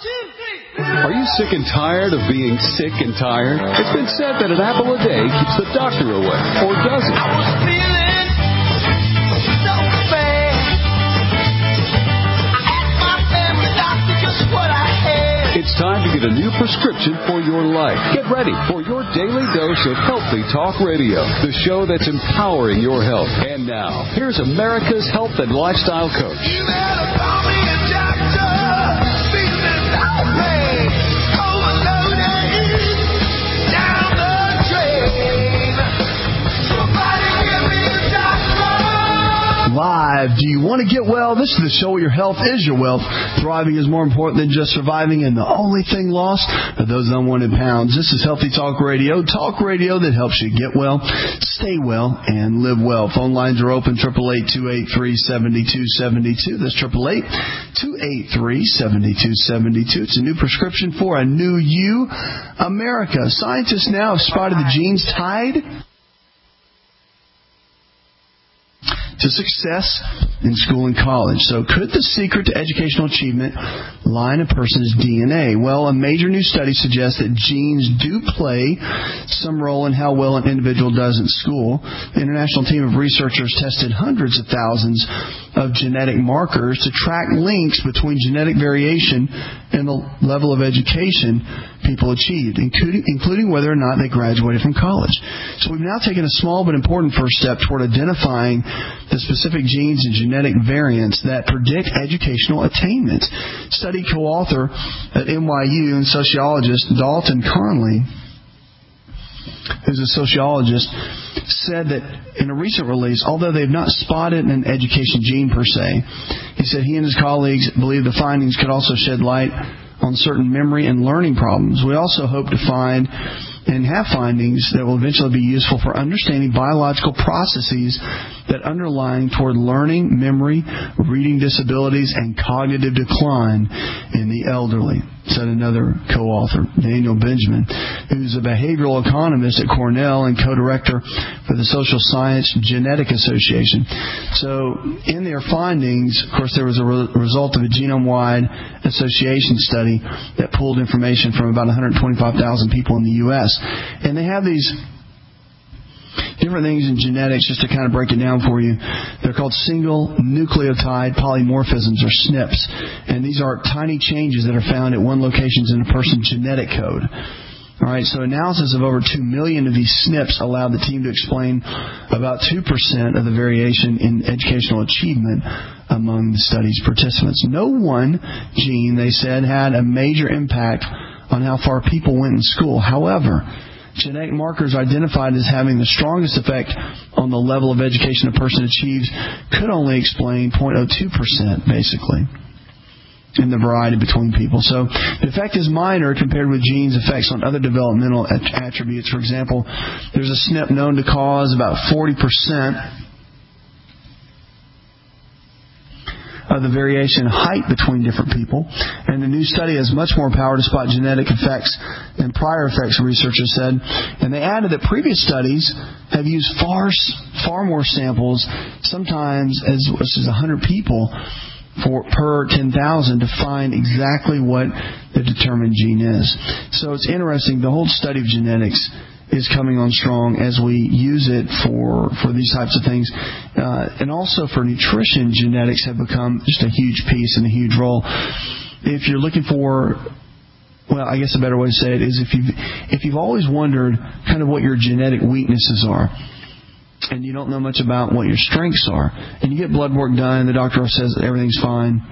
Are you sick and tired of being sick and tired? It's been said that an apple a day keeps the doctor away. Or does it? I was feeling so bad. I asked my family doctor just what I had. It's time to get a new prescription for your life. Get ready for your daily dose of Healthy Talk Radio, the show that's empowering your health. And now, here's America's health and lifestyle coach. You better call me a doctor. Feeling so bad. Overloaded. Down the drain. Somebody give me a doctor. Live. Do you want to get well? This is the show where your health is your wealth. Thriving is more important than just surviving, and the only thing lost are those unwanted pounds. This is Healthy Talk Radio that helps you get well, stay well, and live well. Phone lines are open, 888-283-7272. That's 888-283-7272. It's a new prescription for a new you, America. Scientists now have spotted the genes tied to success in school and college. So could the secret to educational achievement lie in a person's DNA? Well, a major new study suggests that genes do play some role in how well an individual does in school. The international team of researchers tested hundreds of thousands of genetic markers to track links between genetic variation and the level of education people achieved, including whether or not they graduated from college. So we've now taken a small but important first step toward identifying the specific genes and genetic variants that predict educational attainment. Study co-author at NYU and sociologist Dalton Conley, who's a sociologist, said that in a recent release, although they've not spotted an education gene per se, he said he and his colleagues believe the findings could also shed light on certain memory and learning problems. We also hope to find and have findings that will eventually be useful for understanding biological processes that underlying toward learning, memory, reading disabilities, and cognitive decline in the elderly, said another co-author, Daniel Benjamin, who's a behavioral economist at Cornell and co-director for the Social Science Genetic Association. So in their findings, of course, there was a result of a genome-wide association study that pulled information from about 125,000 people in the U.S. And they have these different things in genetics, just to kind of break it down for you. They're called single nucleotide polymorphisms, or SNPs. And these are tiny changes that are found at one location in a person's genetic code. All right, so analysis of over 2 million of these SNPs allowed the team to explain about 2% of the variation in educational achievement among the study's participants. No one gene, they said, had a major impact on how far people went in school. However, genetic markers identified as having the strongest effect on the level of education a person achieves could only explain 0.02%, basically, in the variety between people. So the effect is minor compared with genes' effects on other developmental attributes. For example, there's a SNP known to cause about 40% of the variation in height between different people. And the new study has much more power to spot genetic effects than prior effects, researchers said. And they added that previous studies have used far more samples, sometimes as much as 100 people per 10,000 to find exactly what the determined gene is. So it's interesting. The whole study of genetics is coming on strong as we use it for these types of things. And also for nutrition, genetics have become just a huge piece and a huge role. If you're looking for, well, I guess a better way to say it is if you've always wondered kind of what your genetic weaknesses are, and you don't know much about what your strengths are, and you get blood work done and the doctor says that everything's fine,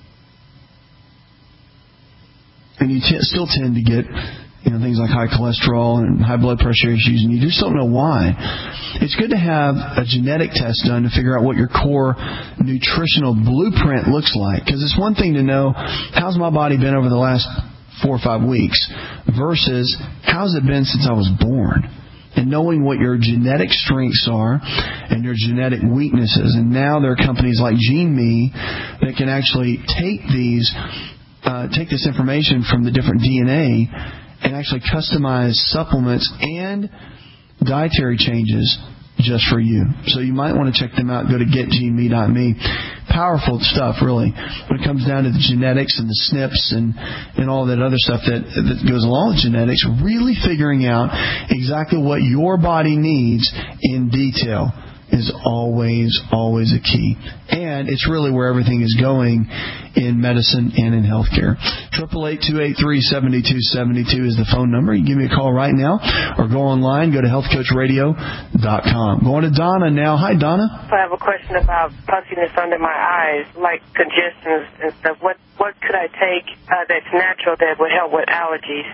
and you still tend to get things like high cholesterol and high blood pressure issues, and you just don't know why. It's good to have a genetic test done to figure out what your core nutritional blueprint looks like. Because it's one thing to know, how's my body been over the last 4 or 5 weeks versus how's it been since I was born. And knowing what your genetic strengths are and your genetic weaknesses. And now there are companies like GeneMe that can actually take this information from the different DNA and actually customize supplements and dietary changes just for you. So you might want to check them out. Go to getgeneme.me. Powerful stuff, really, when it comes down to the genetics and the SNPs and all that other stuff that goes along with genetics, really figuring out exactly what your body needs in detail is always a key. And it's really where everything is going in medicine and in healthcare. 888-283-7272 is the phone number. You can give me a call right now or go online, go to healthcoachradio.com. Going to Donna now. Hi, Donna. I have a question about puffiness under my eyes, like congestion and stuff. What could I take that's natural that would help with allergies?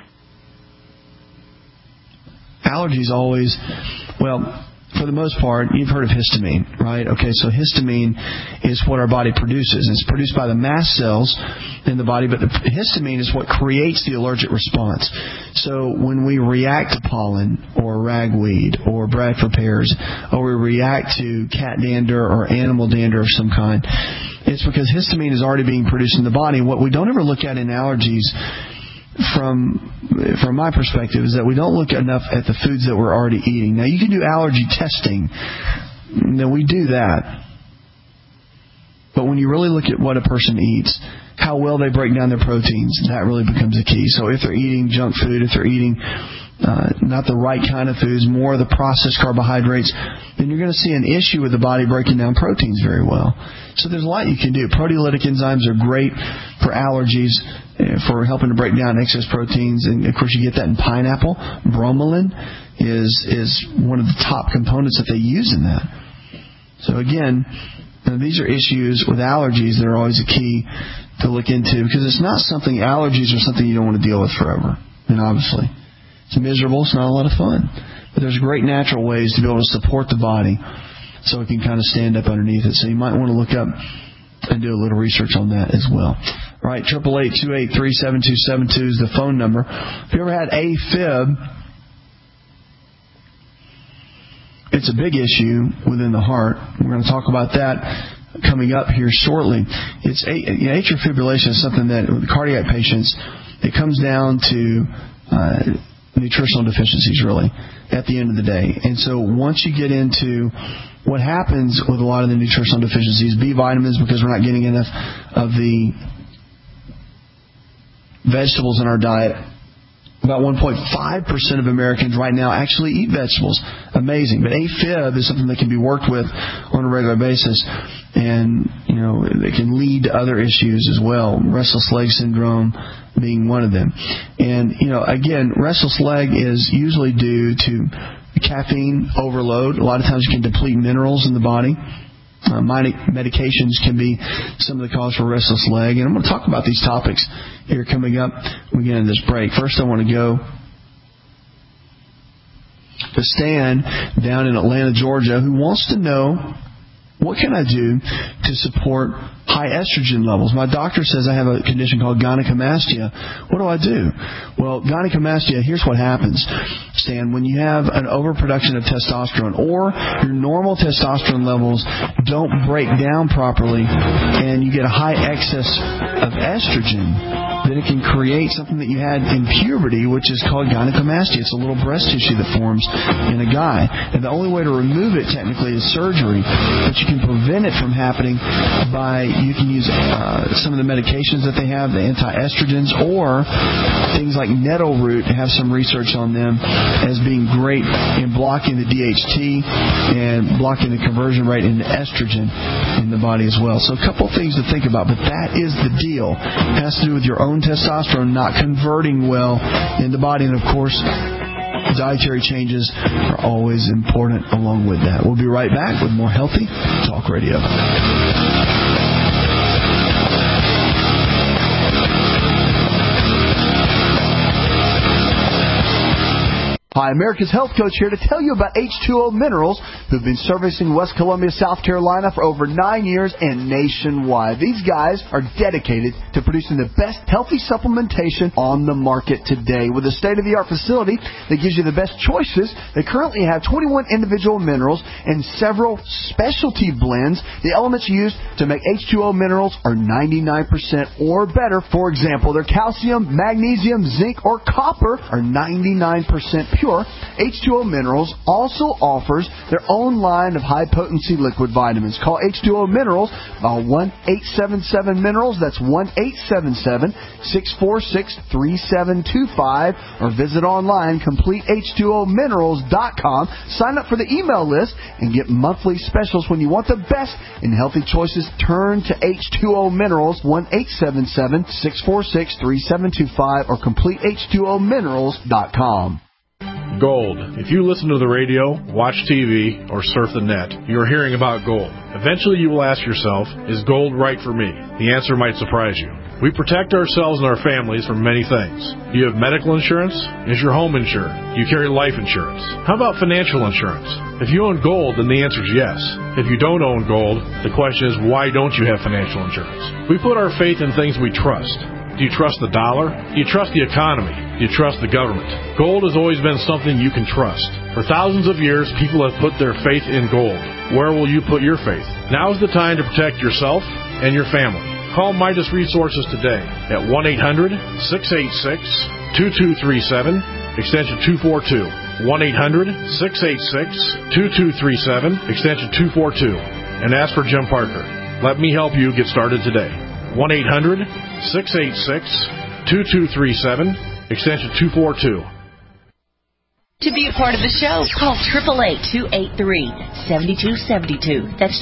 Allergies always, well, for the most part, you've heard of histamine, right? Okay, so histamine is what our body produces. It's produced by the mast cells in the body, but the histamine is what creates the allergic response. So when we react to pollen or ragweed or Bradford pears, or we react to cat dander or animal dander of some kind, it's because histamine is already being produced in the body. What we don't ever look at in allergies, from my perspective, is that we don't look enough at the foods that we're already eating. Now, you can do allergy testing. Now, we do that. But when you really look at what a person eats, how well they break down their proteins, that really becomes a key. So if they're eating junk food, if they're eating not the right kind of foods, more of the processed carbohydrates, then you're going to see an issue with the body breaking down proteins very well. So there's a lot you can do. Proteolytic enzymes are great for allergies, for helping to break down excess proteins. And, of course, you get that in pineapple. Bromelain is one of the top components that they use in that. So, again, these are issues with allergies that are always a key to look into, because it's not something, allergies are something you don't want to deal with forever. And obviously, it's miserable. It's not a lot of fun. But there's great natural ways to be able to support the body so it can kind of stand up underneath it. So you might want to look up and do a little research on that as well. All right, 888-283-7272 is the phone number. If you ever had AFib, it's a big issue within the heart. We're going to talk about that coming up here shortly. It's atrial fibrillation is something that with cardiac patients, it comes down to nutritional deficiencies, really, at the end of the day. And so once you get into what happens with a lot of the nutritional deficiencies, B vitamins, because we're not getting enough of the vegetables in our diet. About 1.5% of Americans right now actually eat vegetables. Amazing. But AFib is something that can be worked with on a regular basis. And, it can lead to other issues as well. Restless leg syndrome being one of them. And, again, restless leg is usually due to caffeine overload. A lot of times it can deplete minerals in the body. Medications can be some of the cause for restless leg. And I'm going to talk about these topics here coming up when we get into this break. First, I want to go to Stan down in Atlanta, Georgia, who wants to know, what can I do to support high estrogen levels? My doctor says I have a condition called gynecomastia. What do I do? Well, gynecomastia, here's what happens, Stan. When you have an overproduction of testosterone, or your normal testosterone levels don't break down properly, and you get a high excess of estrogen, then it can create something that you had in puberty, which is called gynecomastia. It's a little breast tissue that forms in a guy. And the only way to remove it, technically, is surgery. But you can prevent it from happening by, you can use some of the medications that they have, the anti-estrogens, or things like nettle root, have some research on them as being great in blocking the DHT and blocking the conversion rate into estrogen in the body as well. So a couple things to think about, but that is the deal. It has to do with your own testosterone not converting well in the body. And, of course, dietary changes are always important along with that. We'll be right back with more Healthy Talk Radio. Hi, America's Health Coach here to tell you about H2O Minerals, who've been servicing West Columbia, South Carolina for over 9 years and nationwide. These guys are dedicated to producing the best healthy supplementation on the market today. With a state-of-the-art facility that gives you the best choices, they currently have 21 individual minerals and several specialty blends. The elements used to make H2O Minerals are 99% or better. For example, their calcium, magnesium, zinc, or copper are 99% pure. sure, H2O Minerals also offers their own line of high-potency liquid vitamins. Call H2O Minerals, 1-877-MINERALS. That's 1-877-646-3725. Or visit online, CompleteH2OMinerals.com. Sign up for the email list and get monthly specials. When you want the best in healthy choices, turn to H2O Minerals, 1-877-646-3725 or CompleteH2OMinerals.com. Gold. If you listen to the radio, watch TV, or surf the net, you are hearing about gold. Eventually you will ask yourself, is gold right for me? The answer might surprise you. We protect ourselves and our families from many things. Do you have medical insurance? Is your home insured? Do you carry life insurance? How about financial insurance? If you own gold, then the answer is yes. If you don't own gold, the question is, why don't you have financial insurance? We put our faith in things we trust. Do you trust the dollar? Do you trust the economy? Do you trust the government? Gold has always been something you can trust. For thousands of years, people have put their faith in gold. Where will you put your faith? Now is the time to protect yourself and your family. Call Midas Resources today at 1-800-686-2237, extension 242. 1-800-686-2237, extension 242. And ask for Jim Parker. Let me help you get started today. 1-800-686-2237, extension 242. To be a part of the show, call 888-283-7272. That's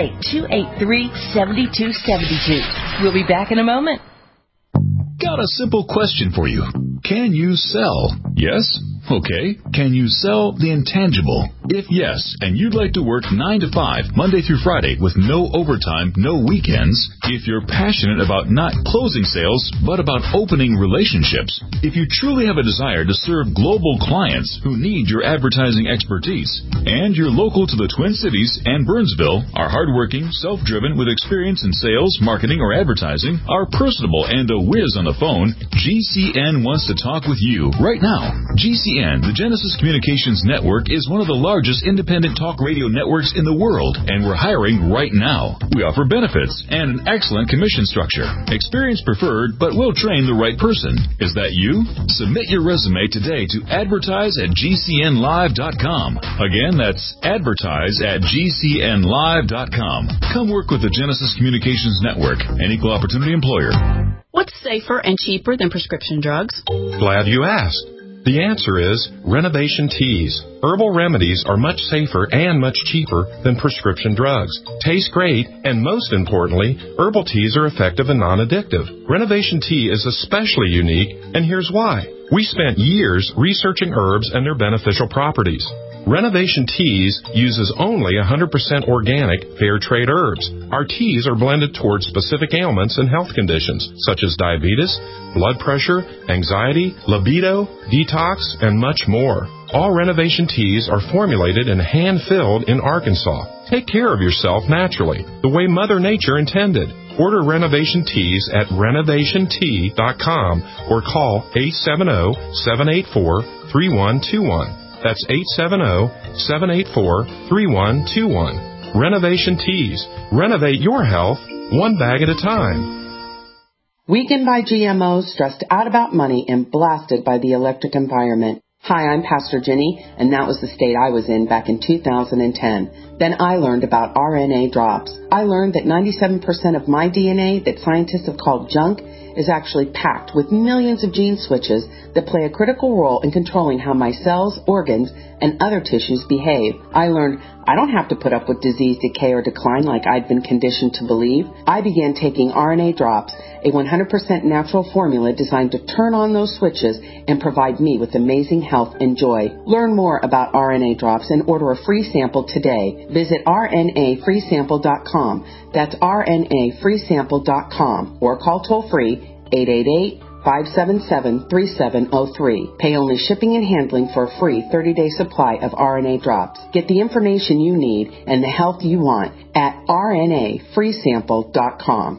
888-283-7272. We'll be back in a moment. Got a simple question for you. Can you sell? Yes? Okay. Can you sell the intangible? If yes, and you'd like to work 9 to 5, Monday through Friday, with no overtime, no weekends, if you're passionate about not closing sales, but about opening relationships, if you truly have a desire to serve global clients who need your advertising expertise, and you're local to the Twin Cities and Burnsville, are hardworking, self-driven, with experience in sales, marketing, or advertising, are personable and a whiz on the phone, GCN wants to talk with you right now. GCN, the Genesis Communications Network, is one of the largest independent talk radio networks in the world, and we're hiring right now. We offer benefits and an excellent commission structure. Experience preferred, but we'll train the right person. Is that you? Submit your resume today to advertise@gcnlive.com. Again, that's advertise@gcnlive.com. Come work with the Genesis Communications Network, an equal opportunity employer. What's safer and cheaper than prescription drugs? Glad you asked. The answer is Renovation Teas. Herbal remedies are much safer and much cheaper than prescription drugs. Taste great, and most importantly, herbal teas are effective and non-addictive. Renovation Tea is especially unique, and here's why. We spent years researching herbs and their beneficial properties. Renovation Teas uses only 100% organic, fair trade herbs. Our teas are blended towards specific ailments and health conditions, such as diabetes, blood pressure, anxiety, libido, detox, and much more. All Renovation Teas are formulated and hand-filled in Arkansas. Take care of yourself naturally, the way Mother Nature intended. Order Renovation Teas at renovationtea.com or call 870-784-3121. That's 870-784-3121. Renovation Teas. Renovate your health one bag at a time. Weakened by GMOs, stressed out about money, and blasted by the electric environment. Hi, I'm Pastor Jenny, and that was the state I was in back in 2010. Then I learned about RNA drops. I learned that 97% of my DNA that scientists have called junk is actually packed with millions of gene switches that play a critical role in controlling how my cells, organs, and other tissues behave. I learned I don't have to put up with disease, decay, or decline like I'd been conditioned to believe. I began taking RNA drops, a 100% natural formula designed to turn on those switches and provide me with amazing health and joy. Learn more about RNA drops and order a free sample today. Visit rnafreesample.com. That's rnafreesample.com or call toll-free 888-577-3703. Pay only shipping and handling for a free 30-day supply of RNA drops. Get the information you need and the health you want at rnafreesample.com.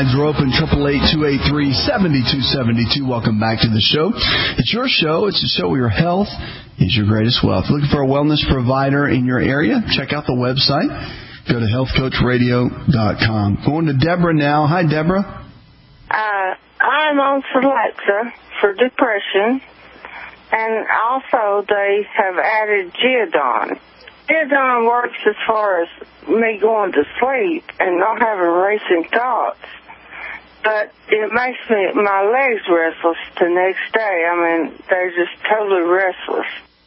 lines are open, 888-283-7272. Welcome back to the show. It's your show. It's a show where your health is your greatest wealth. Looking for a wellness provider in your area? Check out the website. Go to healthcoachradio.com. Going to Deborah now. Hi, Deborah. I'm on Celexa for depression, and also they have added Geodon. Geodon works as far as me going to sleep and not having racing thoughts, but it makes my legs restless the next day. I mean, they're just totally restless.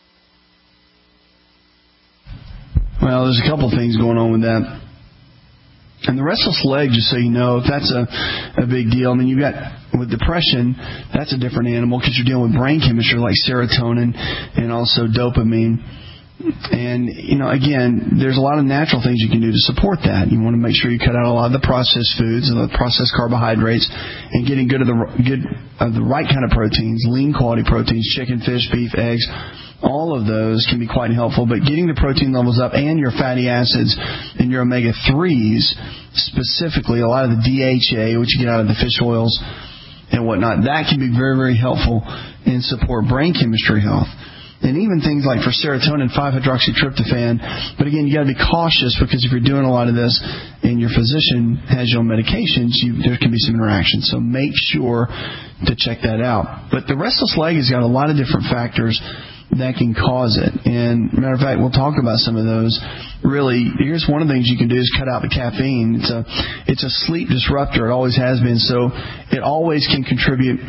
Well, there's a couple things going on with that. And the restless leg, just so you know, if that's a big deal, I mean, you've got, with depression, that's a different animal because you're dealing with brain chemistry like serotonin and also dopamine. And, you know, again, there's a lot of natural things you can do to support that. You want to make sure you cut out a lot of the processed foods and the processed carbohydrates and getting good of the right kind of proteins, lean quality proteins, chicken, fish, beef, eggs. All of those can be quite helpful, but getting the protein levels up and your fatty acids and your omega-3s, specifically a lot of the DHA, which you get out of the fish oils and whatnot, that can be very, very helpful and support brain chemistry health. And even things like for serotonin, 5-hydroxytryptophan. But again, you got to be cautious because if you're doing a lot of this and your physician has you on medications, there can be some interaction. So make sure to check that out. But the restless leg has got a lot of different factors that can cause it. And matter of fact, we'll talk about some of those. Really, here's one of the things you can do is cut out the caffeine. It's a sleep disruptor. It always has been. So it always can contribute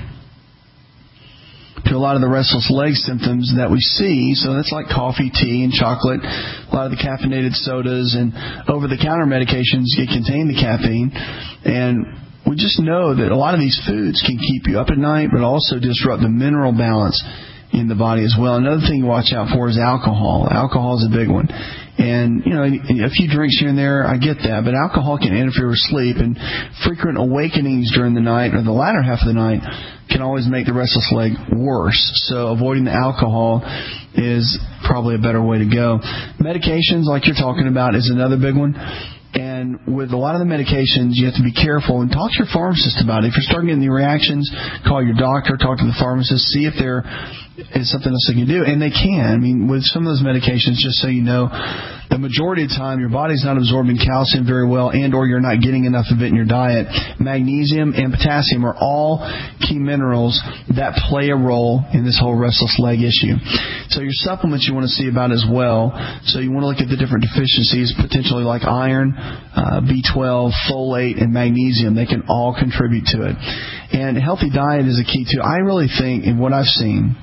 to a lot of the restless leg symptoms that we see. So that's like coffee, tea, and chocolate. A lot of the caffeinated sodas and over-the-counter medications contain the caffeine. And we just know that a lot of these foods can keep you up at night, but also disrupt the mineral balance in the body as well. Another thing to watch out for is alcohol. Alcohol is a big one. And, you know, a few drinks here and there, I get that, but alcohol can interfere with sleep, and frequent awakenings during the night or the latter half of the night can always make the restless leg worse. So avoiding the alcohol is probably a better way to go. Medications, like you're talking about, is another big one. And with a lot of the medications, you have to be careful and talk to your pharmacist about it. If you're starting getting the reactions, call your doctor, talk to the pharmacist, see if there is something else they can do. And they can. I mean, with some of those medications, just so you know, the majority of the time your body's not absorbing calcium very well and or you're not getting enough of it in your diet. Magnesium and potassium are all key minerals that play a role in this whole restless leg issue. So your supplements you want to see about as well. So you want to look at the different deficiencies, potentially like iron, B12, folate, and magnesium. They can all contribute to it. And a healthy diet is a key too. I really think, in what I've seen,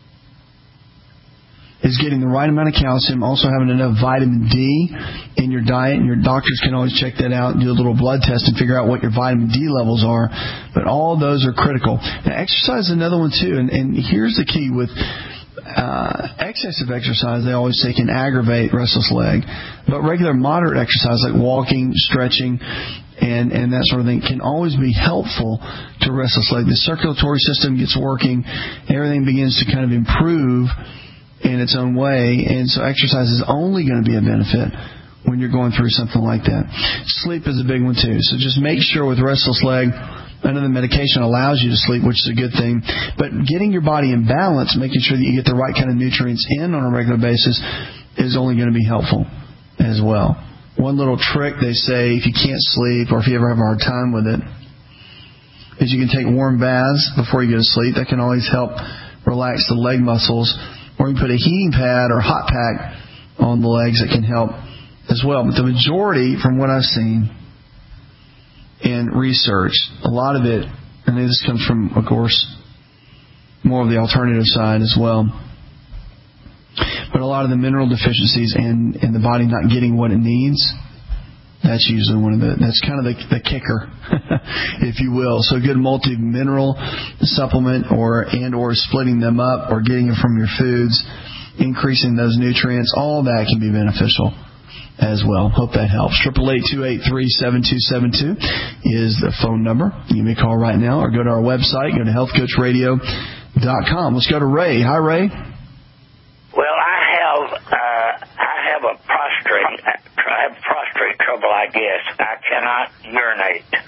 is getting the right amount of calcium, also having enough vitamin D in your diet, and your doctors can always check that out and do a little blood test and figure out what your vitamin D levels are. But all of those are critical. Now, exercise is another one too, and here's the key with excessive exercise, they always say can aggravate restless leg, but regular moderate exercise like walking, stretching, and that sort of thing can always be helpful to restless leg. The circulatory system gets working, everything begins to kind of improve in its own way, and so exercise is only going to be a benefit when you're going through something like that. Sleep is a big one too, so just make sure with restless leg, I know the medication allows you to sleep, which is a good thing, but getting your body in balance, making sure that you get the right kind of nutrients in on a regular basis is only going to be helpful as well. One little trick they say if you can't sleep or if you ever have a hard time with it is you can take warm baths before you go to sleep. That can always help relax the leg muscles. Or you can put a heating pad or hot pack on the legs that can help as well. But the majority, from what I've seen in research, a lot of it, and this comes from, of course, more of the alternative side as well, but a lot of the mineral deficiencies and the body not getting what it needs, that's usually that's kind of the kicker, if you will. So a good multi-mineral supplement or splitting them up or getting it from your foods, increasing those nutrients, all that can be beneficial as well. Hope that helps. 888-283-7272 is the phone number. You may call right now or go to our website, go to healthcoachradio.com. Let's go to Ray. Hi, Ray. Well, I have prostrate trouble, I guess. I cannot urinate.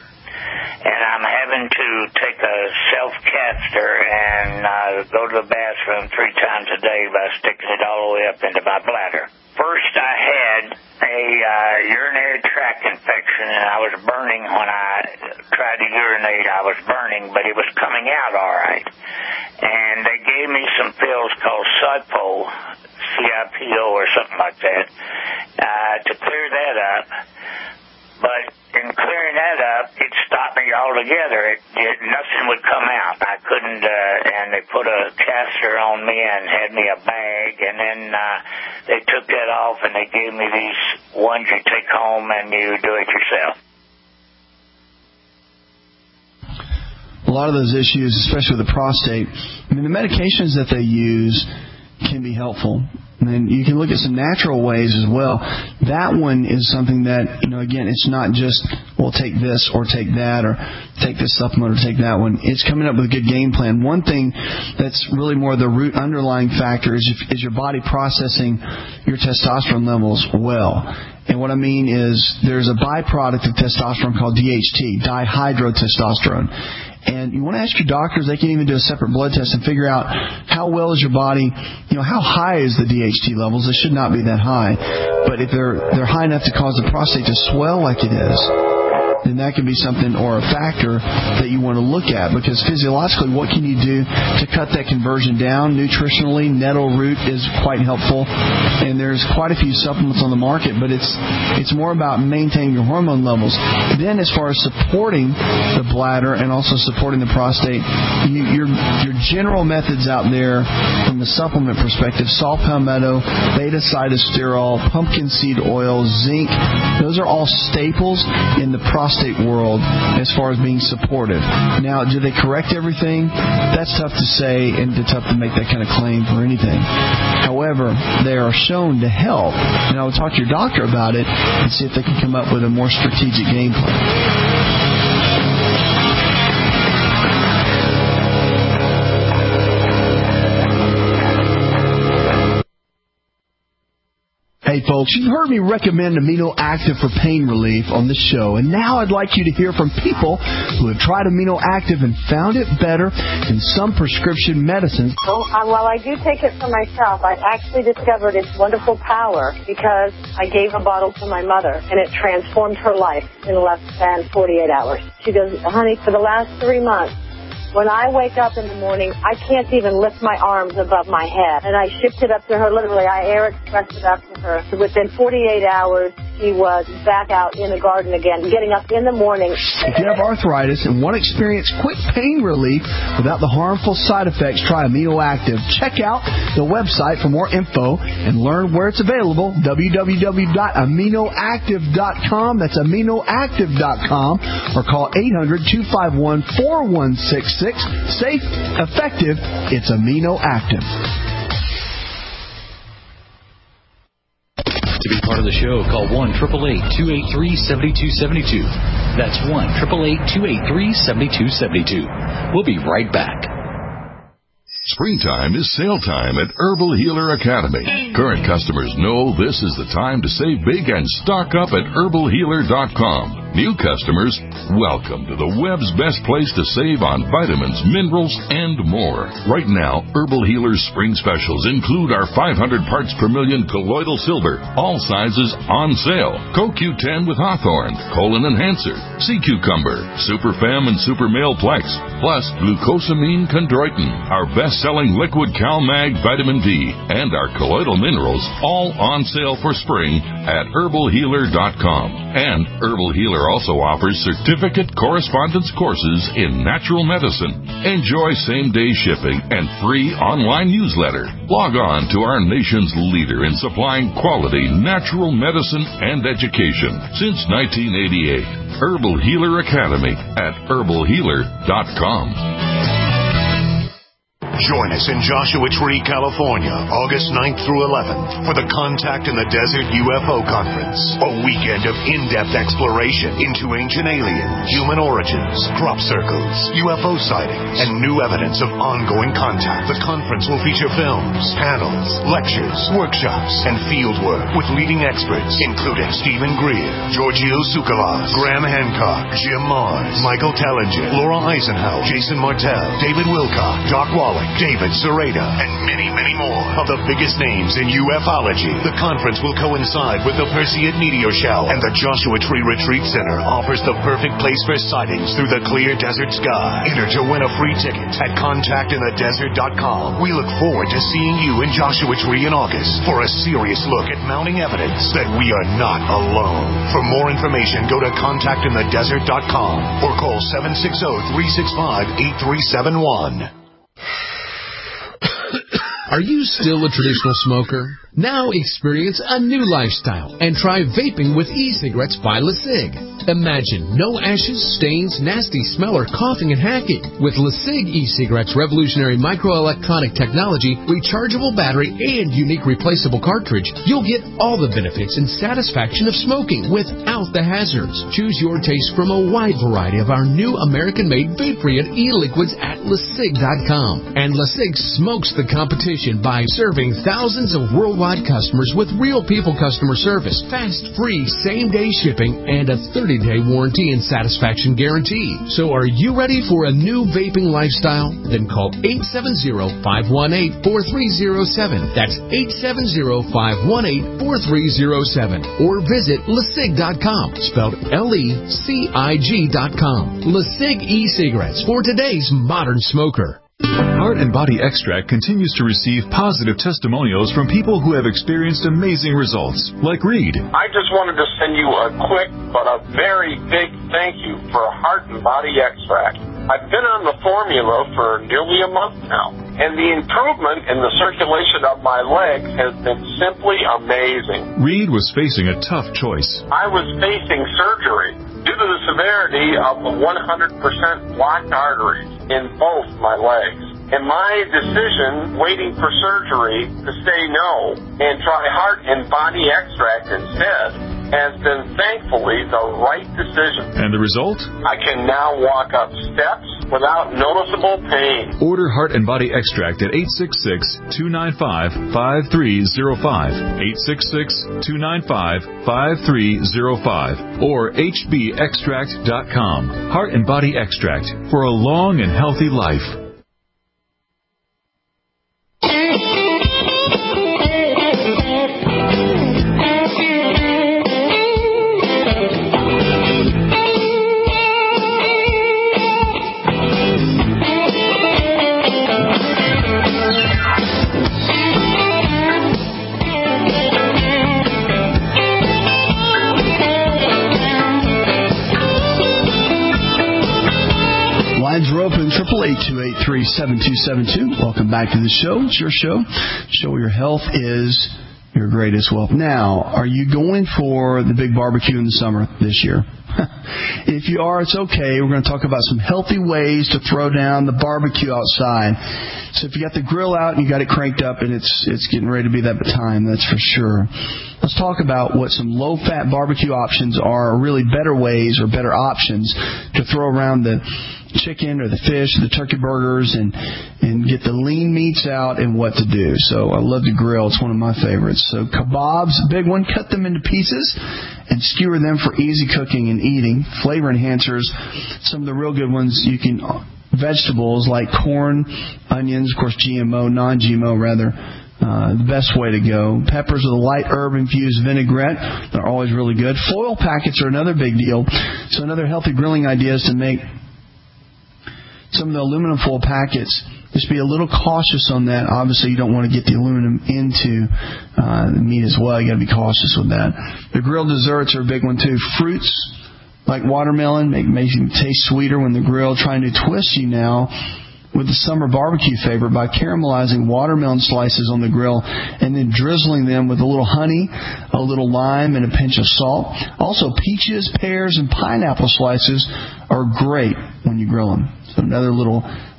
and I'm having to take a self-catheter and go to the bathroom 3 times a day by sticking it all the way up into my bladder. First, I had a urinary tract infection, and I was burning when I tried to urinate. I was burning, but it was coming out all right. And they gave me some pills called Cipo, C-I-P-O or something like that, to clear that up. But in clearing that up, it stopped me altogether. Nothing would come out. I couldn't, and they put a catheter on me and had me a bag, and then they took that off and they gave me these ones you take home and you do it yourself. A lot of those issues, especially with the prostate, I mean, the medications that they use can be helpful. And you can look at some natural ways as well. That one is something that, again, it's not just, well, take this or take that or take this supplement or take that one. It's coming up with a good game plan. One thing that's really more the root underlying factor is your body processing your testosterone levels well. And what I mean is there's a byproduct of testosterone called DHT, dihydrotestosterone. And you want to ask your doctors, they can even do a separate blood test and figure out how well is your body, how high is the DHT levels. It should not be that high. But if they're high enough to cause the prostate to swell like it is, then that can be something or a factor that you want to look at. Because physiologically, what can you do to cut that conversion down? Nutritionally, nettle root is quite helpful. And there's quite a few supplements on the market, but it's more about maintaining your hormone levels. Then as far as supporting the bladder and also supporting the prostate, your general methods out there from the supplement perspective, saw palmetto, beta-sitosterol, pumpkin seed oil, zinc, those are all staples in the prostate world as far as being supportive. Now, do they correct everything? That's tough to say and tough to make that kind of claim for anything. However, they are shown to help, and I would talk to your doctor about it and see if they can come up with a more strategic game plan. Hey folks, you've heard me recommend Amino Active for pain relief on the show, and now I'd like you to hear from people who have tried Amino Active and found it better than some prescription medicines. Well, I do take it for myself. I actually discovered its wonderful power because I gave a bottle to my mother, and it transformed her life in less than 48 hours. She goes, honey, for the last 3 months, when I wake up in the morning, I can't even lift my arms above my head. And I shipped it up to her, literally. I air expressed it up to her. Within 48 hours, she was back out in the garden again, getting up in the morning. If you have arthritis and want to experience quick pain relief without the harmful side effects, try Amino Active. Check out the website for more info and learn where it's available, www.aminoactive.com. That's aminoactive.com, or call 800-251-4166. Safe, effective, it's Amino Active. To be part of the show, call 1-888-283-7272. That's 1-888-283-7272. We'll be right back. Springtime is sale time at Herbal Healer Academy. Current customers know this is the time to save big and stock up at herbalhealer.com. New customers, welcome to the web's best place to save on vitamins, minerals, and more. Right now, Herbal Healer's spring specials include our 500 parts per million colloidal silver, all sizes on sale, CoQ10 with Hawthorne, Colon Enhancer, Sea Cucumber, Super Fem and Super Male Plex, plus Glucosamine Chondroitin, our best-selling liquid CalMag Vitamin D, and our colloidal minerals, all on sale for spring at herbalhealer.com. And Herbal Healer also offers certificate correspondence courses in natural medicine. Enjoy same-day shipping and free online newsletter. Log on to our nation's leader in supplying quality natural medicine and education since 1988. Herbal Healer Academy at herbalhealer.com. Join us in Joshua Tree, California, August 9th through 11th for the Contact in the Desert UFO Conference. A weekend of in-depth exploration into ancient aliens, human origins, crop circles, UFO sightings, and new evidence of ongoing contact. The conference will feature films, panels, lectures, workshops, and fieldwork with leading experts, including Stephen Greer, Giorgio Tsoukalos, Graham Hancock, Jim Mars, Michael Tellinger, Laura Eisenhower, Jason Martell, David Wilcock, Doc Wallach, David Sereda, and many, many more of the biggest names in ufology. The conference will coincide with the Perseid Meteor Shower, and the Joshua Tree Retreat Center offers the perfect place for sightings through the clear desert sky. Enter to win a free ticket at contactinthedesert.com. We look forward to seeing you in Joshua Tree in August for a serious look at mounting evidence that we are not alone. For more information, go to contactinthedesert.com or call 760-365-8371. Are you still a traditional smoker? Now experience a new lifestyle and try vaping with e-cigarettes by LeSig. Imagine no ashes, stains, nasty smell, or coughing and hacking. With LeSig e-cigarettes' revolutionary microelectronic technology, rechargeable battery, and unique replaceable cartridge, you'll get all the benefits and satisfaction of smoking without the hazards. Choose your taste from a wide variety of our new American-made vape-free and e-liquids at LeSig.com. And LeSig smokes the competition by serving thousands of worldwide customers with real people customer service, fast, free, same-day shipping, and a 30-day warranty and satisfaction guarantee. So are you ready for a new vaping lifestyle? Then call 870-518-4307. That's 870-518-4307. Or visit LeSig.com, spelled LECIG.com. LeSig e-cigarettes for today's modern smoker. Heart and Body Extract continues to receive positive testimonials from people who have experienced amazing results, like Reed. I just wanted to send you a quick but a very big thank you for Heart and Body Extract. I've been on the formula for nearly a month now, and the improvement in the circulation of my legs has been simply amazing. Reed was facing a tough choice. I was facing surgery due to the severity of the 100% blocked arteries in both my legs. And my decision, waiting for surgery, to say no and try Heart and Body Extract instead, has been thankfully the right decision. And the result? I can now walk up steps without noticeable pain. Order Heart and Body Extract at 866-295-5305, 866-295-5305, or hbextract.com. Heart and Body Extract for a long and healthy life. Lines are open, 888-283-7272. Welcome back to the show. It's your show. Show where your health is your greatest wealth. Now, are you going for the big barbecue in the summer this year? If you are, it's okay. We're going to talk about some healthy ways to throw down the barbecue outside. So if you got the grill out and you got it cranked up and it's getting ready to be that time, that's for sure. Let's talk about what some low-fat barbecue options are, or really better ways or better options to throw around the chicken or the fish or the turkey burgers and get the lean meats out and what to do. So I love to grill. It's one of my favorites. So kebabs, big one, cut them into pieces and skewer them for easy cooking and eating. Flavor enhancers, some of the real good ones you can, vegetables like corn, onions, of course GMO, non-GMO rather, the best way to go. Peppers with a light herb-infused vinaigrette, they're always really good. Foil packets are another big deal. So another healthy grilling idea is to make some of the aluminum foil packets. Just be a little cautious on that. Obviously, you don't want to get the aluminum into the meat as well. You got to be cautious with that. The grilled desserts are a big one too. Fruits like watermelon make it taste sweeter when they're grilled. Trying to twist you now with the summer barbecue favorite by caramelizing watermelon slices on the grill and then drizzling them with a little honey, a little lime, and a pinch of salt. Also, peaches, pears, and pineapple slices are great when you grill them. So another little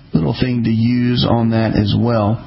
little thing to use on that as well.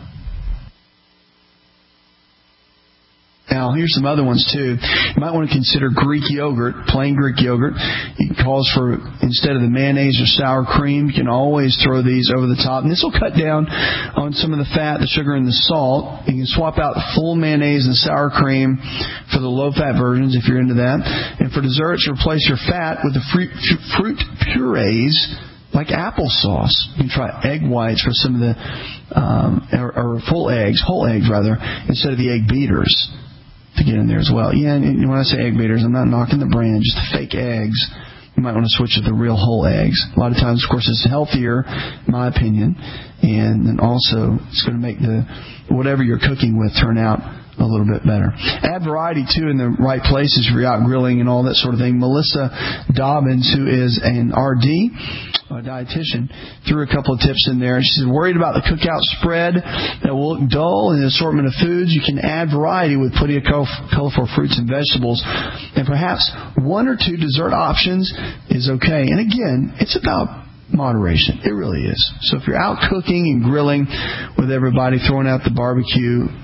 Now, here's some other ones, too. You might want to consider Greek yogurt, plain Greek yogurt. It calls for, instead of the mayonnaise or sour cream, you can always throw these over the top. And this will cut down on some of the fat, the sugar, and the salt. You can swap out full mayonnaise and sour cream for the low-fat versions if you're into that. And for desserts, replace your fat with the fruit purees like applesauce. You can try egg whites for some of the, or whole eggs, instead of the egg beaters, to get in there as well. Yeah, and when I say egg beaters, I'm not knocking the brand, just the fake eggs. You might want to switch to the real whole eggs. A lot of times, of course, it's healthier, in my opinion, and then also it's going to make the whatever you're cooking with turn out a little bit better. Add variety, too, in the right places if you're out grilling and all that sort of thing. Melissa Dobbins, who is an RD, a dietitian, threw a couple of tips in there. She said, worried about the cookout spread that will look dull in the assortment of foods? You can add variety with plenty of colorful fruits and vegetables. And perhaps one or two dessert options is okay. And again, it's about moderation. It really is. So if you're out cooking and grilling with everybody, throwing out the barbecue,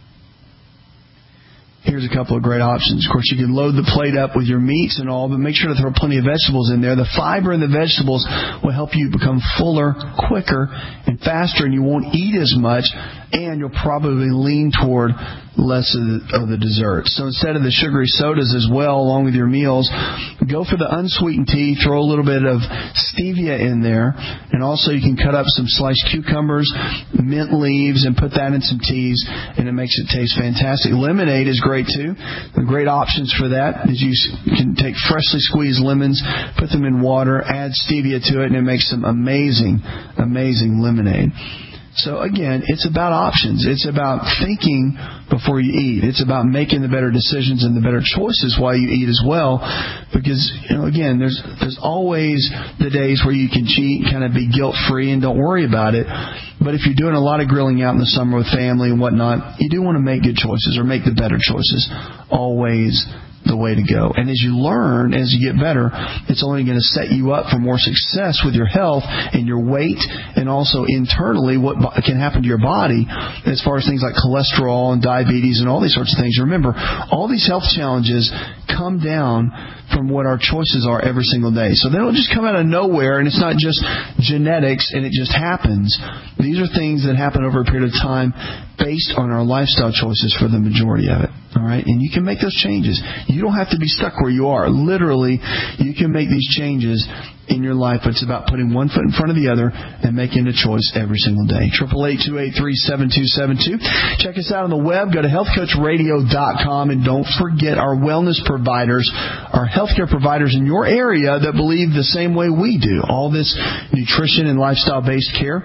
here's a couple of great options. Of course, you can load the plate up with your meats and all, but make sure to throw plenty of vegetables in there. The fiber in the vegetables will help you become fuller, quicker, and faster, and you won't eat as much, and you'll probably lean toward less of the dessert. So instead of the sugary sodas as well, along with your meals, go for the unsweetened tea. Throw a little bit of stevia in there, and also you can cut up some sliced cucumbers, mint leaves, and put that in some teas, and it makes it taste fantastic. Lemonade is great too. The great options for that is you can take freshly squeezed lemons, put them in water, add stevia to it, and it makes some amazing lemonade. So again, it's about options. It's about thinking before you eat. It's about making the better decisions and the better choices while you eat as well. Because, again, there's always the days where you can cheat, kind of be guilt-free and don't worry about it. But if you're doing a lot of grilling out in the summer with family and whatnot, you do want to make good choices or make the better choices. Always the way to go. And as you learn, as you get better, it's only going to set you up for more success with your health and your weight, and also internally what can happen to your body as far as things like cholesterol and diabetes and all these sorts of things. Remember, all these health challenges come down from what our choices are every single day. So they don't just come out of nowhere, and it's not just genetics and it just happens. These are things that happen over a period of time based on our lifestyle choices for the majority of it. All right? And you can make those changes. You don't have to be stuck where you are. Literally, you can make these changes in your life. It's about putting one foot in front of the other and making a choice every single day. 888-283-7272. Check us out on the web. Go to healthcoachradio.com, and don't forget our wellness providers, our healthcare providers in your area that believe the same way we do. All this nutrition and lifestyle-based care.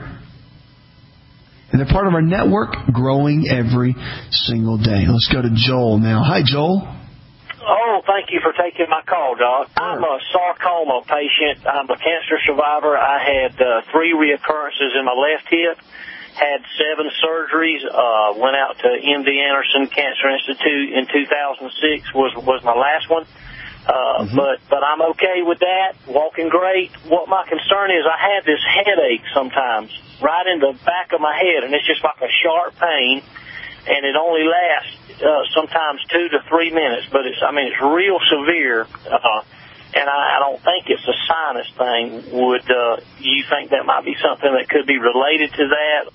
And they're part of our network, growing every single day. Let's go to Joel now. Hi, Joel. Oh, thank you for taking my call, Doc. I'm a sarcoma patient. I'm a cancer survivor. I had 3 reoccurrences in my left hip, had 7 surgeries, went out to MD Anderson Cancer Institute in 2006 was my last one. But I'm okay with that, walking great. What my concern is, I have this headache sometimes right in the back of my head, and it's just like a sharp pain, and it only lasts sometimes 2 to 3 minutes, but it's real severe, and I don't think it's a sinus thing. Would you think that might be something that could be related to that?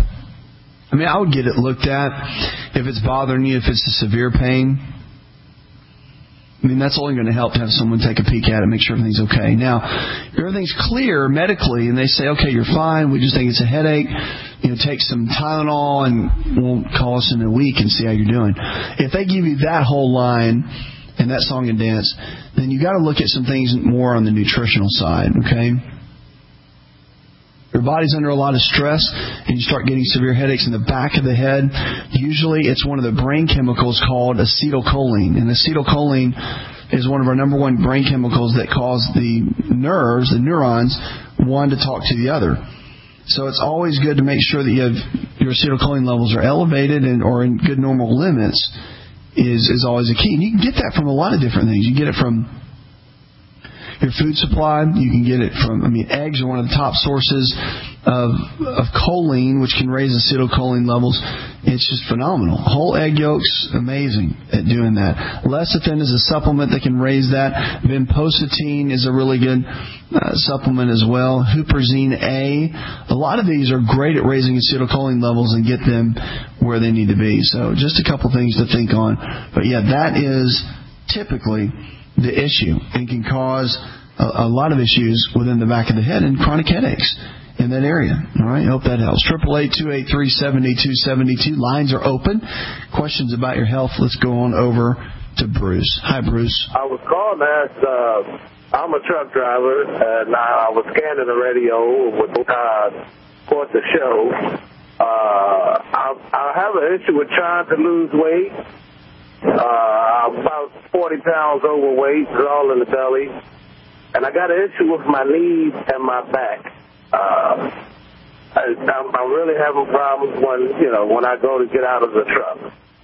I would get it looked at if it's bothering you, if it's a severe pain. That's only going to help to have someone take a peek at it, make sure everything's okay. Now, if everything's clear medically, and they say, okay, you're fine, we just think it's a headache, take some Tylenol, and we'll call us in a week and see how you're doing. If they give you that whole line and that song and dance, then you got to look at some things more on the nutritional side, okay? Your body's under a lot of stress, and you start getting severe headaches in the back of the head. Usually it's one of the brain chemicals called acetylcholine. And acetylcholine is one of our number one brain chemicals that cause the nerves, the neurons, one to talk to the other. So it's always good to make sure that your acetylcholine levels are elevated or in good normal limits is always a key. And you can get that from a lot of different things. You get it from your food supply. You can get it from, eggs are one of the top sources of choline, which can raise acetylcholine levels. It's just phenomenal. Whole egg yolks, amazing at doing that. Lecithin is a supplement that can raise that. Vinpocetine is a really good supplement as well. Huperzine A. A lot of these are great at raising acetylcholine levels and get them where they need to be. So just a couple things to think on. But yeah, that is typically the issue and can cause a lot of issues within the back of the head and chronic headaches in that area. All right, hope that helps. 888-283-7272. Lines are open. Questions about your health. Let's go on over to Bruce. Hi, Bruce. I was calling to ask, I'm a truck driver, and I was scanning the radio for the show. I have an issue with trying to lose weight. I'm about 40 pounds overweight, it's all in the belly. And I got an issue with my knees and my back. I'm really having problems when I go to get out of the truck.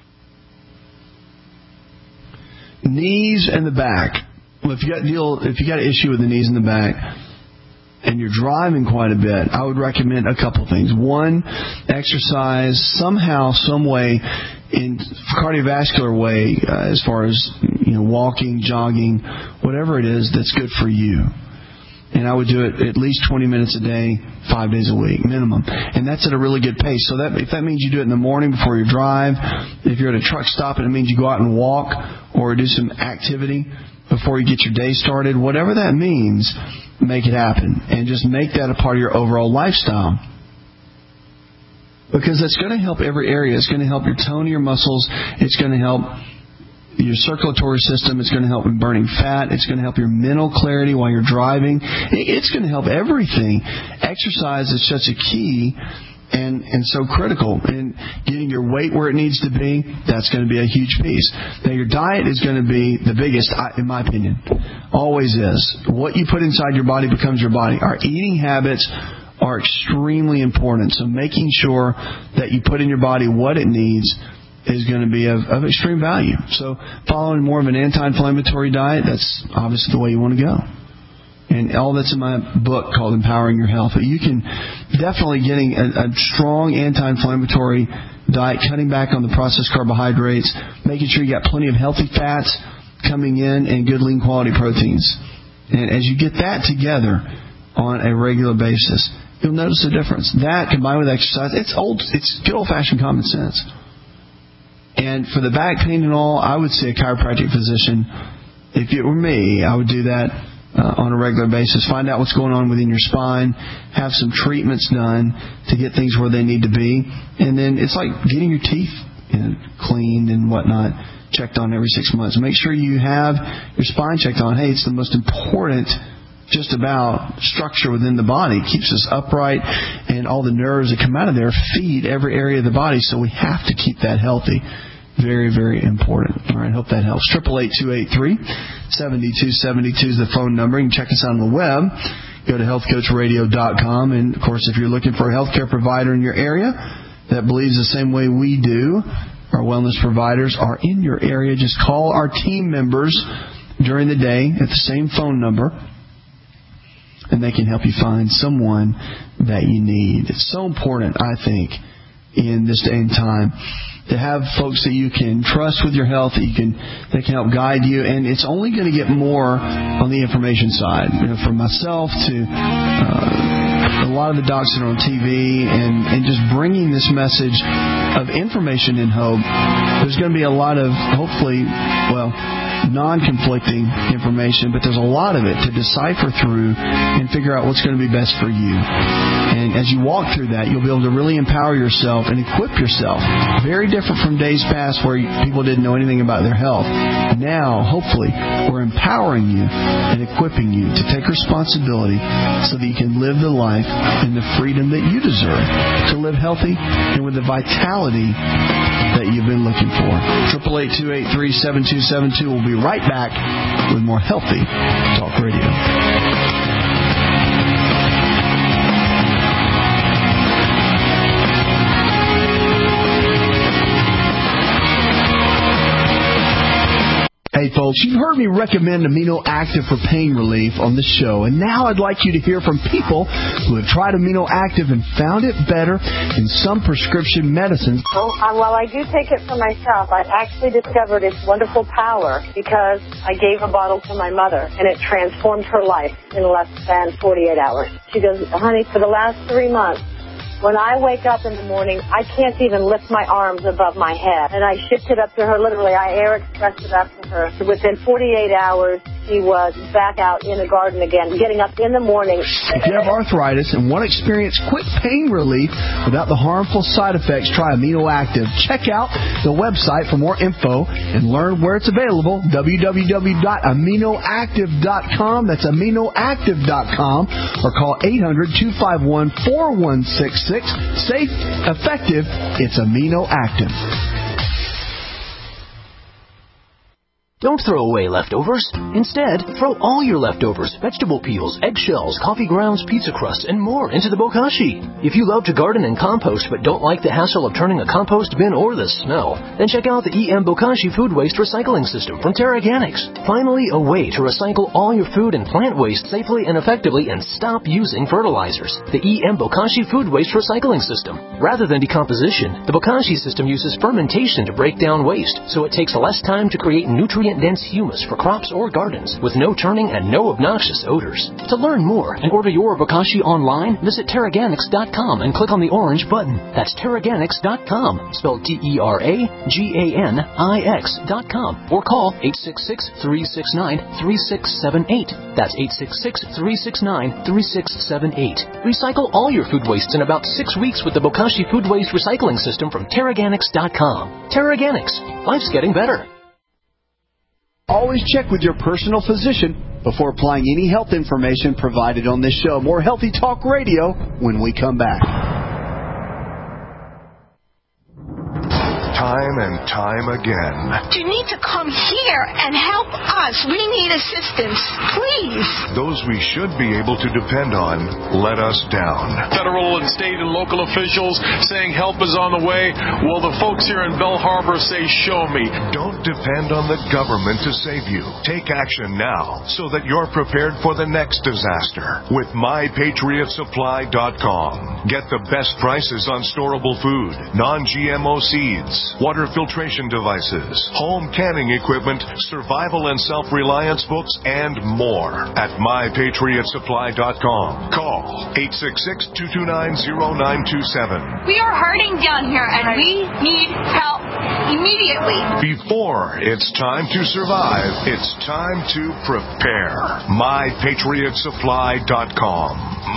Knees and the back. Well, if you got an issue with the knees and the back, and you're driving quite a bit, I would recommend a couple things. One, exercise somehow, some way, in cardiovascular way, as far as walking, jogging, whatever it is that's good for you. And I would do it at least 20 minutes a day, 5 days a week, minimum. And that's at a really good pace. So if that means you do it in the morning before you drive, if you're at a truck stop and it means you go out and walk or do some activity before you get your day started, whatever that means, make it happen. And just make that a part of your overall lifestyle. Because that's going to help every area. It's going to help your tone of your muscles. It's going to help your circulatory system. It's going to help in burning fat. It's going to help your mental clarity while you're driving. It's going to help everything. Exercise is such a key and so critical. And getting your weight where it needs to be, that's going to be a huge piece. Now, your diet is going to be the biggest, in my opinion. Always is. What you put inside your body becomes your body. Our eating habits are extremely important. So making sure that you put in your body what it needs is going to be of extreme value. So following more of an anti-inflammatory diet, that's obviously the way you want to go. And all that's in my book called Empowering Your Health. But you can definitely getting a strong anti-inflammatory diet, cutting back on the processed carbohydrates, making sure you got plenty of healthy fats coming in and good lean quality proteins. And as you get that together on a regular basis, you'll notice a difference. That combined with exercise, it's good old-fashioned common sense. And for the back pain and all, I would see a chiropractic physician. If it were me, I would do that on a regular basis. Find out what's going on within your spine. Have some treatments done to get things where they need to be. And then it's like getting your teeth cleaned and whatnot, checked on every 6 months. Make sure you have your spine checked on. Hey, it's the most important just about structure within the body. It keeps us upright, and all the nerves that come out of there feed every area of the body, so we have to keep that healthy. Very, very important. All right, hope that helps. 888-283-7272 is the phone number. You can check us out on the web. Go to healthcoachradio.com, and, of course, if you're looking for a healthcare provider in your area that believes the same way we do, our wellness providers are in your area, just call our team members during the day at the same phone number, and they can help you find someone that you need. It's so important, I think, in this day and time, to have folks that you can trust with your health, that can help guide you. And it's only going to get more on the information side. From myself to a lot of the docs that are on TV, and just bringing this message of information and hope. There's going to be a lot of, hopefully, non-conflicting information, but there's a lot of it to decipher through and figure out what's going to be best for you. And as you walk through that, you'll be able to really empower yourself and equip yourself. Very different from days past where people didn't know anything about their health. Now, hopefully, we're empowering you and equipping you to take responsibility so that you can live the life and the freedom that you deserve, to live healthy and with the vitality that you've been looking for. 888-283-7272. We'll be right back with more Healthy Talk Radio. Hey folks, you've heard me recommend Amino Active for pain relief on this show, and now I'd like you to hear from people who have tried Amino Active and found it better than some prescription medicines. While I do take it for myself, I actually discovered its wonderful power because I gave a bottle to my mother, and it transformed her life in less than 48 hours. She goes, honey, for the last 3 months, when I wake up in the morning, I can't even lift my arms above my head. And I shipped it up to her, literally. I air expressed it up to her. So within 48 hours, she was back out in the garden again, getting up in the morning. If you have arthritis and want to experience quick pain relief without the harmful side effects, try Amino Active. Check out the website for more info and learn where it's available, www.aminoactive.com. That's aminoactive.com, or call 800-251-4166. Safe, effective, it's Amino Active. Don't throw away leftovers. Instead, throw all your leftovers, vegetable peels, eggshells, coffee grounds, pizza crusts, and more into the bokashi. If you love to garden and compost but don't like the hassle of turning a compost bin or the smell, then check out the EM Bokashi Food Waste Recycling System from Terraganics. Finally, a way to recycle all your food and plant waste safely and effectively and stop using fertilizers. The EM Bokashi Food Waste Recycling System. Rather than decomposition, the Bokashi system uses fermentation to break down waste, so it takes less time to create nutrient-dense humus for crops or gardens with no turning and no obnoxious odors. To learn more and order your Bokashi online, visit Terraganics.com and click on the orange button. That's Terraganics.com, spelled Terraganix.com, or call 866-369-3678. That's 866-369-3678. Recycle all your food wastes in about 6 weeks with the Bokashi Food Waste Recycling System from Terraganics.com. Terraganics. Life's getting better. Always check with your personal physician before applying any health information provided on this show. More Healthy Talk Radio when we come back. Time and time again. You need to come here and help us. We need assistance, please. Those we should be able to depend on let us down. Federal and state and local officials saying help is on the way. Well, the folks here in Bell Harbor say, show me. Don't depend on the government to save you. Take action now so that you're prepared for the next disaster with MyPatriotSupply.com. Get the best prices on storable food, non-GMO seeds, water filtration devices, home canning equipment, survival and self-reliance books, and more at MyPatriotSupply.com. Call 866-229-0927. We are hurting down here, and we need help immediately. Before it's time to survive, it's time to prepare. MyPatriotSupply.com.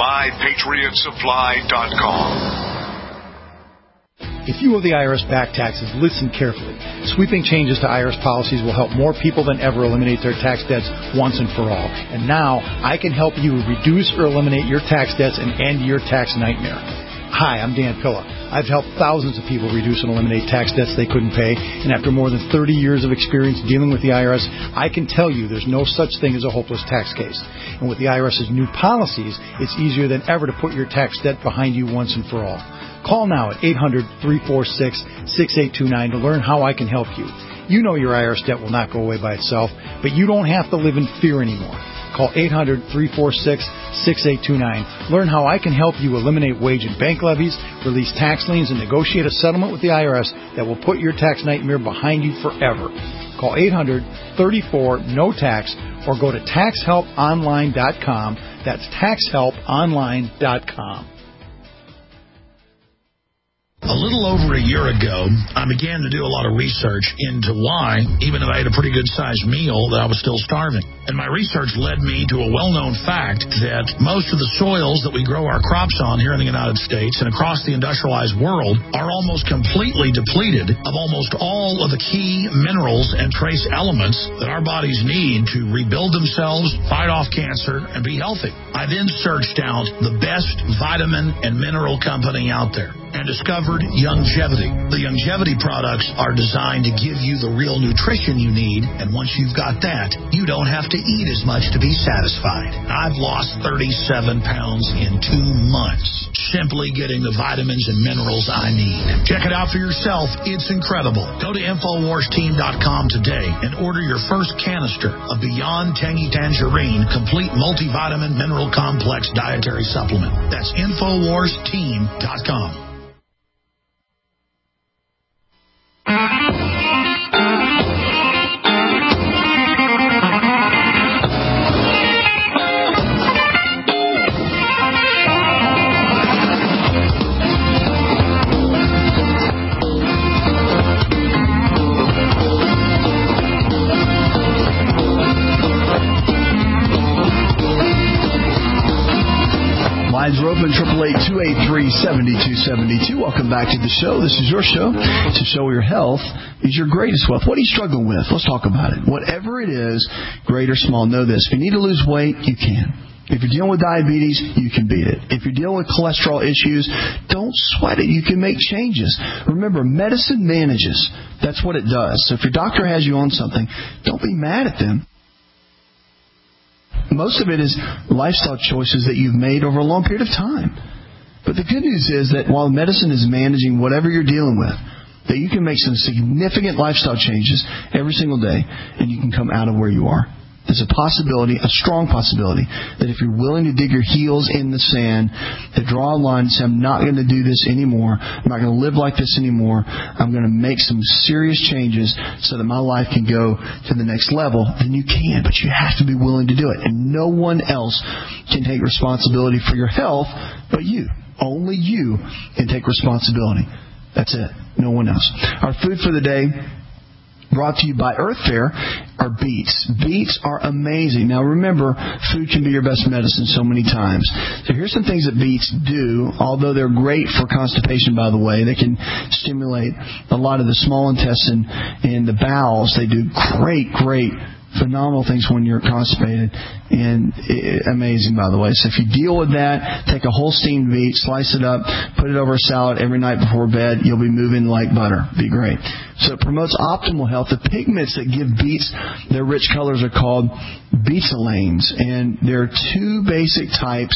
MyPatriotSupply.com. If you owe the IRS back taxes, listen carefully. Sweeping changes to IRS policies will help more people than ever eliminate their tax debts once and for all. And now, I can help you reduce or eliminate your tax debts and end your tax nightmare. Hi, I'm Dan Pilla. I've helped thousands of people reduce and eliminate tax debts they couldn't pay, and after more than 30 years of experience dealing with the IRS, I can tell you there's no such thing as a hopeless tax case. And with the IRS's new policies, it's easier than ever to put your tax debt behind you once and for all. Call now at 800-346-6829 to learn how I can help you. You know your IRS debt will not go away by itself, but you don't have to live in fear anymore. Call 800-346-6829. Learn how I can help you eliminate wage and bank levies, release tax liens, and negotiate a settlement with the IRS that will put your tax nightmare behind you forever. Call 800-34-NO-TAX or go to TaxHelpOnline.com. That's TaxHelpOnline.com. A little over a year ago, I began to do a lot of research into why, even if I had a pretty good-sized meal, that I was still starving. And my research led me to a well-known fact that most of the soils that we grow our crops on here in the United States and across the industrialized world are almost completely depleted of almost all of the key minerals and trace elements that our bodies need to rebuild themselves, fight off cancer, and be healthy. I then searched out the best vitamin and mineral company out there and discovered Youngevity. The Youngevity products are designed to give you the real nutrition you need, and once you've got that, you don't have to to eat as much to be satisfied. I've lost 37 pounds in 2 months, simply getting the vitamins and minerals I need. Check it out for yourself. It's incredible. Go to InfoWarsTeam.com today and order your first canister of Beyond Tangy Tangerine Complete Multivitamin Mineral Complex Dietary Supplement. That's InfoWarsTeam.com. Lines are open, 888-283-7272. Welcome back to the show. This is your show. It's a show where your health is your greatest wealth. What are you struggling with? Let's talk about it. Whatever it is, great or small, know this. If you need to lose weight, you can. If you're dealing with diabetes, you can beat it. If you're dealing with cholesterol issues, don't sweat it. You can make changes. Remember, medicine manages. That's what it does. So if your doctor has you on something, don't be mad at them. Most of it is lifestyle choices that you've made over a long period of time. But the good news is that while medicine is managing whatever you're dealing with, that you can make some significant lifestyle changes every single day, and you can come out of where you are. There's a possibility, a strong possibility, that if you're willing to dig your heels in the sand, to draw a line and say, I'm not going to do this anymore, I'm not going to live like this anymore, I'm going to make some serious changes so that my life can go to the next level, then you can, but you have to be willing to do it. And no one else can take responsibility for your health but you. Only you can take responsibility. That's it. No one else. Our food for the day, brought to you by Earth Fare, are beets. Beets are amazing. Now remember, food can be your best medicine so many times. So here's some things that beets do, although they're great for constipation, by the way. They can stimulate a lot of the small intestine and the bowels. They do great phenomenal things when you're constipated, and amazing, by the way. So if you deal with that, take a whole steamed beet, slice it up, put it over a salad every night before bed. You'll be moving like butter. Be great. So it promotes optimal health. The pigments that give beets their rich colors are called betalains, and there are two basic types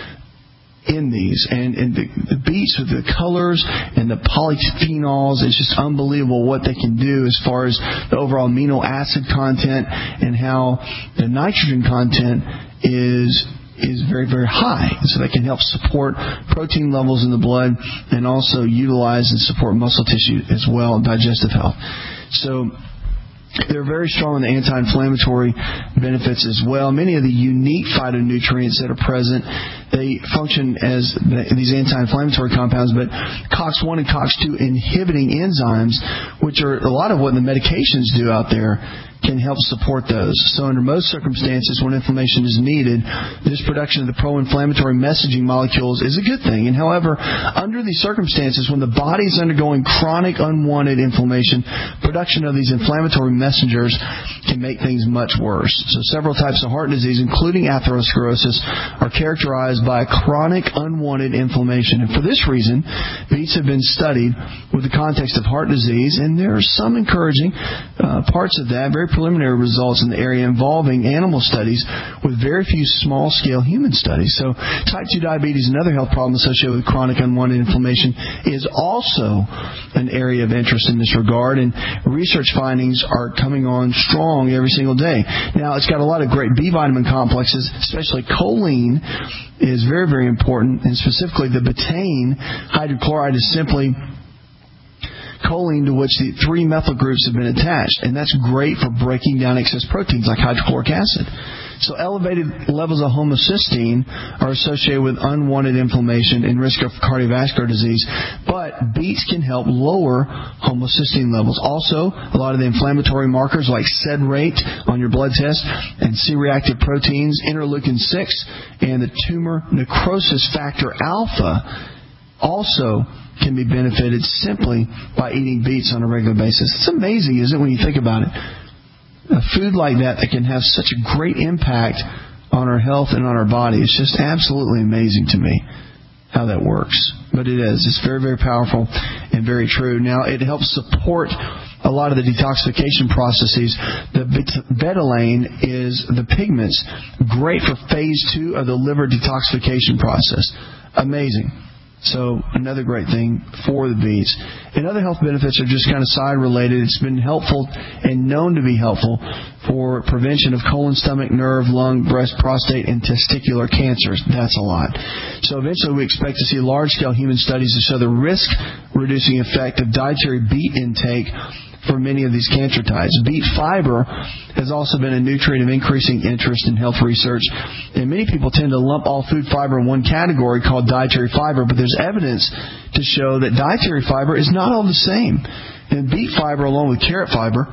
in these, and the beets with the colors and the polyphenols, it's just unbelievable what they can do as far as the overall amino acid content, and how the nitrogen content is very, very high. So they can help support protein levels in the blood and also utilize and support muscle tissue as well, digestive health. So they're very strong in the anti-inflammatory benefits as well. Many of the unique phytonutrients that are present, they function as these anti-inflammatory compounds, but COX-1 and COX-2 inhibiting enzymes, which are a lot of what the medications do out there, can help support those. So under most circumstances, when inflammation is needed, this production of the pro-inflammatory messaging molecules is a good thing. And however, under these circumstances, when the body is undergoing chronic unwanted inflammation, production of these inflammatory messengers can make things much worse. So several types of heart disease, including atherosclerosis, are characterized by chronic unwanted inflammation. And for this reason, beets have been studied with the context of heart disease, and there are some encouraging parts of that, very preliminary results in the area involving animal studies with very few small-scale human studies. So type 2 diabetes, another health problem associated with chronic unwanted inflammation, is also an area of interest in this regard, and research findings are coming on strong every single day. Now, it's got a lot of great B vitamin complexes, especially choline is very, very important, and specifically the betaine hydrochloride is simply choline to which the 3 methyl groups have been attached, and that's great for breaking down excess proteins like hydrochloric acid. So elevated levels of homocysteine are associated with unwanted inflammation and risk of cardiovascular disease, but beets can help lower homocysteine levels. Also, a lot of the inflammatory markers like SED rate on your blood test and C-reactive proteins, interleukin-6, and the tumor necrosis factor alpha also can be benefited simply by eating beets on a regular basis. It's amazing, isn't it, when you think about it? A food like that can have such a great impact on our health and on our body. It's just absolutely amazing to me how that works. But it is. It's very, very powerful and very true. Now, it helps support a lot of the detoxification processes. The betalain is the pigments, great for phase 2 of the liver detoxification process. Amazing. So another great thing for the beets. And other health benefits are just kind of side related. It's been helpful and known to be helpful for prevention of colon, stomach, nerve, lung, breast, prostate, and testicular cancers. That's a lot. So eventually we expect to see large-scale human studies to show the risk-reducing effect of dietary beet intake for many of these cancer types. Beet fiber has also been a nutrient of increasing interest in health research. And many people tend to lump all food fiber in one category called dietary fiber, but there's evidence to show that dietary fiber is not all the same. And beet fiber, along with carrot fiber,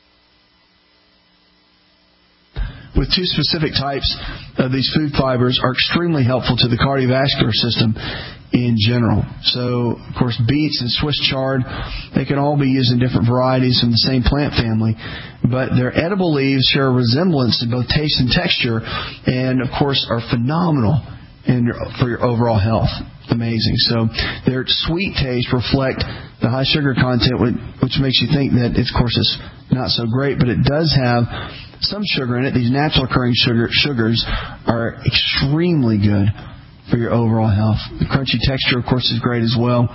with two specific types of these food fibers, are extremely helpful to the cardiovascular system in general. So, of course, beets and Swiss chard, they can all be used in different varieties from the same plant family, but their edible leaves share a resemblance in both taste and texture, and, of course, are phenomenal for your overall health. Amazing. So their sweet taste reflect the high sugar content, which makes you think that, of course, it's not so great, but it does have some sugar in it. These natural occurring sugars are extremely good for your overall health. The crunchy texture, of course, is great as well.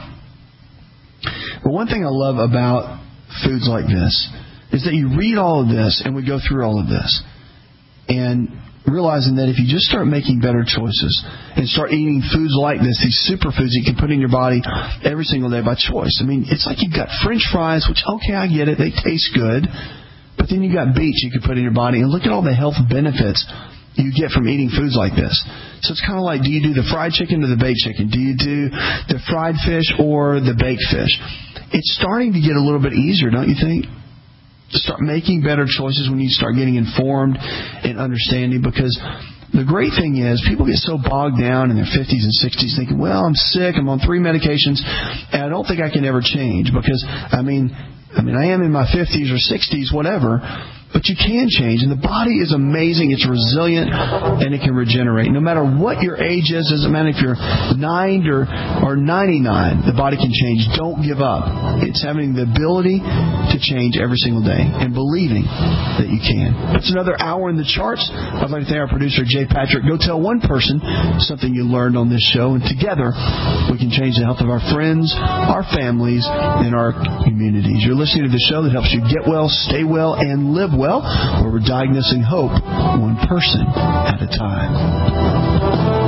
But one thing I love about foods like this is that you read all of this, and we go through all of this, and realizing that if you just start making better choices and start eating foods like this, these superfoods you can put in your body every single day by choice. I mean, it's like you've got French fries, which, okay, I get it, they taste good, but then you got beets you can put in your body, and look at all the health benefits you get from eating foods like this. So it's kind of like, do you do the fried chicken or the baked chicken? Do you do the fried fish or the baked fish? It's starting to get a little bit easier, don't you think? To start making better choices when you start getting informed and understanding, because the great thing is people get so bogged down in their 50s and 60s thinking, well, I'm sick, I'm on 3 medications, and I don't think I can ever change because, I mean, I am in my 50s or 60s, whatever, but you can change, and the body is amazing. It's resilient, and it can regenerate. No matter what your age is, doesn't matter if you're 9 or 99, the body can change. Don't give up. It's having the ability to change every single day and believing that you can. It's another hour in the charts. I'd like to thank our producer, Jay Patrick. Go tell one person something you learned on this show, and together we can change the health of our friends, our families, and our communities. You're listening to the show that helps you get well, stay well, and live well, where we're diagnosing hope one person at a time.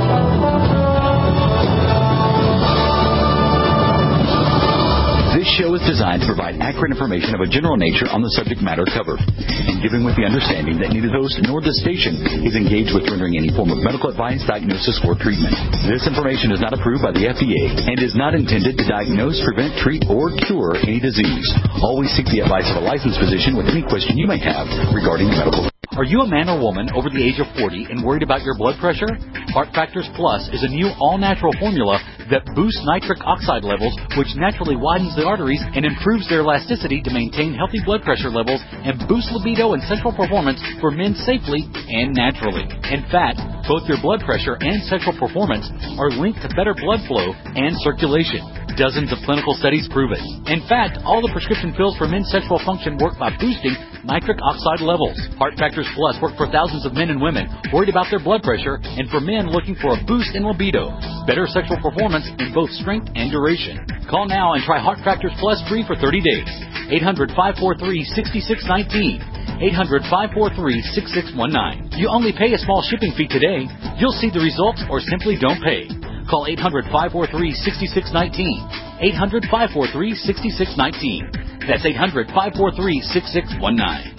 This show is designed to provide accurate information of a general nature on the subject matter covered, and given with the understanding that neither the host nor the station is engaged with rendering any form of medical advice, diagnosis, or treatment. This information is not approved by the FDA and is not intended to diagnose, prevent, treat, or cure any disease. Always seek the advice of a licensed physician with any question you may have regarding medical. Are you a man or woman over the age of 40 and worried about your blood pressure? Heart Factors Plus is a new all-natural formula that boosts nitric oxide levels, which naturally widens the arteries and improves their elasticity to maintain healthy blood pressure levels and boost libido and sexual performance for men safely and naturally. In fact, both your blood pressure and sexual performance are linked to better blood flow and circulation. Dozens of clinical studies prove it. In fact, all the prescription pills for men's sexual function work by boosting nitric oxide levels. Heart Factors Plus work for thousands of men and women worried about their blood pressure and for men looking for a boost in libido, better sexual performance in both strength and duration. Call now and try Heart Factors Plus free for 30 days. 800-543-6619. 800-543-6619. You only pay a small shipping fee today. You'll see the results or simply don't pay. Call 800-543-6619. 800-543-6619. That's 800-543-6619.